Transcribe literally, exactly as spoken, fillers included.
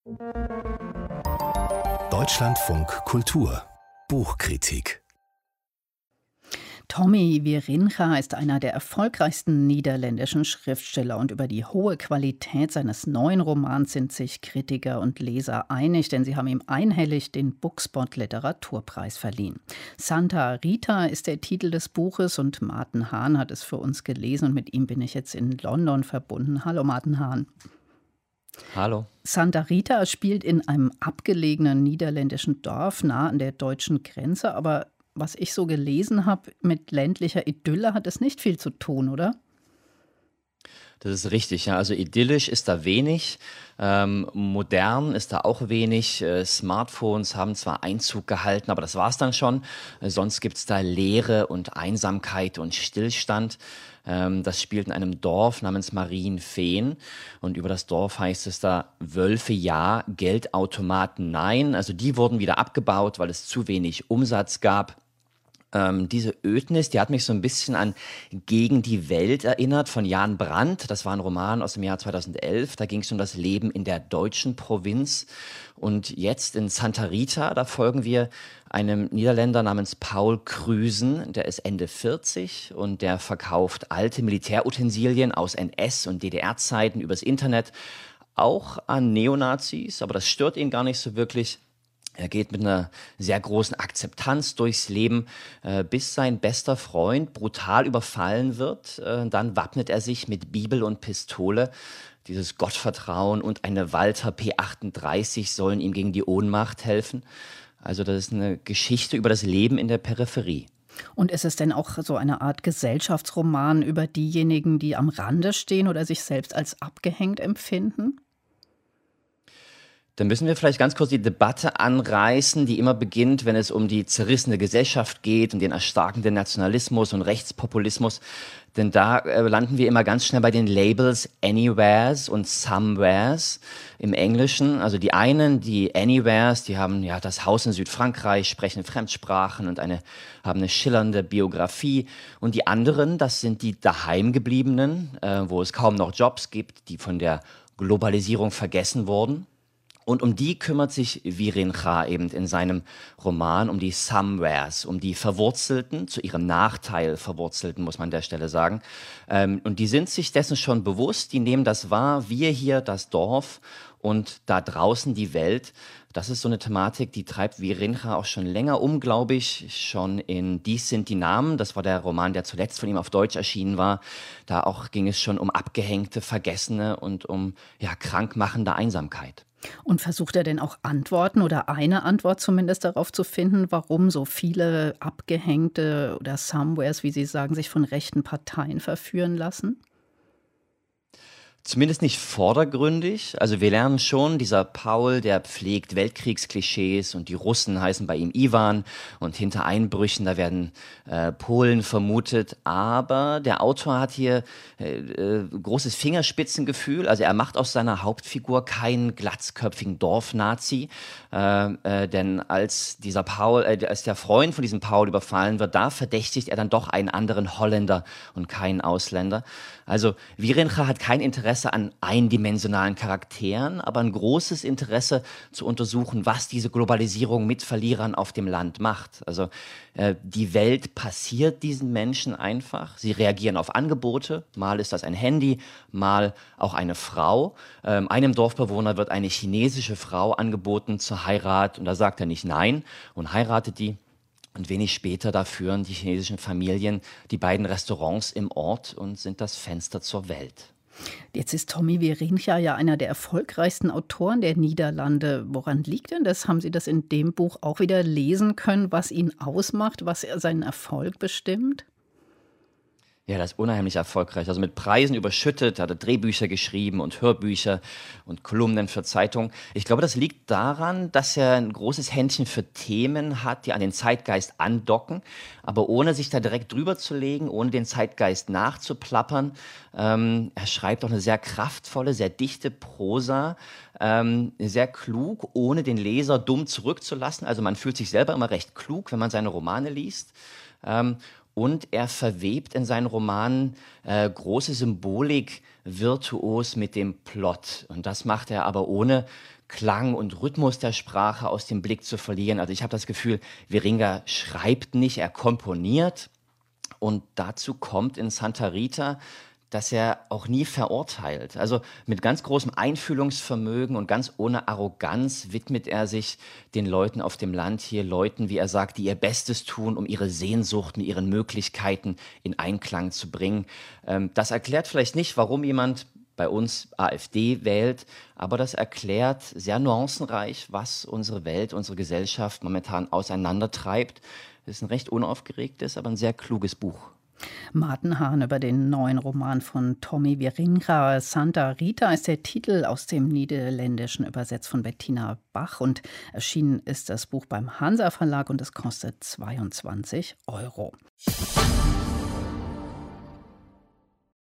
Deutschlandfunk Kultur Buchkritik. Tommy Wieringa ist einer der erfolgreichsten niederländischen Schriftsteller und über die hohe Qualität seines neuen Romans sind sich Kritiker und Leser einig, denn sie haben ihm einhellig den Bookspot Literaturpreis verliehen. Santa Rita ist der Titel des Buches und Martin Hahn hat es für uns gelesen und mit ihm bin ich jetzt in London verbunden. Hallo Martin Hahn. Hallo. Santa Rita spielt in einem abgelegenen niederländischen Dorf nah an der deutschen Grenze, aber was ich so gelesen habe, mit ländlicher Idylle hat es nicht viel zu tun, oder? Das ist richtig, ja. Also idyllisch ist da wenig, ähm, modern ist da auch wenig. Äh, Smartphones haben zwar Einzug gehalten, aber das war's dann schon. Äh, sonst gibt's da Leere und Einsamkeit und Stillstand. Ähm, das spielt in einem Dorf namens Marienveen und über das Dorf heißt es da Wölfe ja, Geldautomaten nein. Also die wurden wieder abgebaut, weil es zu wenig Umsatz gab. Ähm, diese Ödnis, die hat mich so ein bisschen an Gegen die Welt erinnert von Jan Brandt. Das war ein Roman aus dem Jahr zweitausendelf. Da ging es um das Leben in der deutschen Provinz. Und jetzt in Santa Rita, da folgen wir einem Niederländer namens Paul Krüsen. Der ist Ende vierzig und der verkauft alte Militärutensilien aus N S- und D D R-Zeiten übers Internet. Auch an Neonazis, aber das stört ihn gar nicht so wirklich. Er geht mit einer sehr großen Akzeptanz durchs Leben, äh, bis sein bester Freund brutal überfallen wird. Äh, dann wappnet er sich mit Bibel und Pistole. Dieses Gottvertrauen und eine Walther P achtunddreißig sollen ihm gegen die Ohnmacht helfen. Also das ist eine Geschichte über das Leben in der Peripherie. Und ist es denn auch so eine Art Gesellschaftsroman über diejenigen, die am Rande stehen oder sich selbst als abgehängt empfinden? Dann müssen wir vielleicht ganz kurz die Debatte anreißen, die immer beginnt, wenn es um die zerrissene Gesellschaft geht und den erstarkenden Nationalismus und Rechtspopulismus. Denn da äh, landen wir immer ganz schnell bei den Labels Anywheres und Somewheres im Englischen. Also die einen, die Anywheres, die haben ja das Haus in Südfrankreich, sprechen Fremdsprachen und eine, haben eine schillernde Biografie. Und die anderen, das sind die Daheimgebliebenen, äh, wo es kaum noch Jobs gibt, die von der Globalisierung vergessen wurden. Und um die kümmert sich Wieringa eben in seinem Roman, um die Somewheres, um die Verwurzelten, zu ihrem Nachteil Verwurzelten, muss man an der Stelle sagen. Ähm, und die sind sich dessen schon bewusst, die nehmen das wahr, wir hier, das Dorf und da draußen die Welt. Das ist so eine Thematik, die treibt Wieringa auch schon länger um, glaube ich, schon in Dies sind die Namen. Das war der Roman, der zuletzt von ihm auf Deutsch erschienen war. Da auch ging es schon um abgehängte, Vergessene und um ja, krankmachende Einsamkeit. Und versucht er denn auch Antworten oder eine Antwort zumindest darauf zu finden, warum so viele Abgehängte oder Somewheres, wie Sie sagen, sich von rechten Parteien verführen lassen? Zumindest nicht vordergründig. Also wir lernen schon, dieser Paul, der pflegt Weltkriegsklischees und die Russen heißen bei ihm Iwan und hinter Einbrüchen, da werden äh, Polen vermutet. Aber der Autor hat hier äh, äh, großes Fingerspitzengefühl. Also er macht aus seiner Hauptfigur keinen glatzköpfigen Dorfnazi. Äh, äh, denn als dieser Paul, äh, als der Freund von diesem Paul überfallen wird, da verdächtigt er dann doch einen anderen Holländer und keinen Ausländer. Also Wieringa hat kein Interesse an eindimensionalen Charakteren, aber ein großes Interesse zu untersuchen, was diese Globalisierung mit Verlierern auf dem Land macht. Also äh, die Welt passiert diesen Menschen einfach. Sie reagieren auf Angebote. Mal ist das ein Handy, mal auch eine Frau. Ähm, einem Dorfbewohner wird eine chinesische Frau angeboten zur Heirat und da sagt er nicht nein und heiratet die. Und wenig später, da führen die chinesischen Familien die beiden Restaurants im Ort und sind das Fenster zur Welt. Jetzt ist Tommy Wieringa ja einer der erfolgreichsten Autoren der Niederlande. Woran liegt denn das? Haben Sie das in dem Buch auch wieder lesen können, was ihn ausmacht, was seinen Erfolg bestimmt? Ja, das ist unheimlich erfolgreich. Also mit Preisen überschüttet, hat er Drehbücher geschrieben und Hörbücher und Kolumnen für Zeitungen. Ich glaube, das liegt daran, dass er ein großes Händchen für Themen hat, die an den Zeitgeist andocken, aber ohne sich da direkt drüber zu legen, ohne den Zeitgeist nachzuplappern. Ähm, er schreibt auch eine sehr kraftvolle, sehr dichte Prosa, ähm, sehr klug, ohne den Leser dumm zurückzulassen. Also man fühlt sich selber immer recht klug, wenn man seine Romane liest. Ähm, Und er verwebt in seinen Romanen äh, große Symbolik virtuos mit dem Plot. Und das macht er aber ohne Klang und Rhythmus der Sprache aus dem Blick zu verlieren. Also ich habe das Gefühl, Wieringa schreibt nicht, er komponiert. Und dazu kommt in Santa Rita, dass er auch nie verurteilt. Also mit ganz großem Einfühlungsvermögen und ganz ohne Arroganz widmet er sich den Leuten auf dem Land hier, Leuten, wie er sagt, die ihr Bestes tun, um ihre Sehnsucht mit ihren Möglichkeiten in Einklang zu bringen. Ähm, das erklärt vielleicht nicht, warum jemand bei uns AfD wählt, aber das erklärt sehr nuancenreich, was unsere Welt, unsere Gesellschaft momentan auseinandertreibt. Es ist ein recht unaufgeregtes, aber ein sehr kluges Buch. Martin Hahn über den neuen Roman von Tommy Wieringa. Santa Rita ist der Titel, aus dem Niederländischen übersetzt von Bettina Bach. Und erschienen ist das Buch beim Hansa Verlag und es kostet zweiundzwanzig Euro.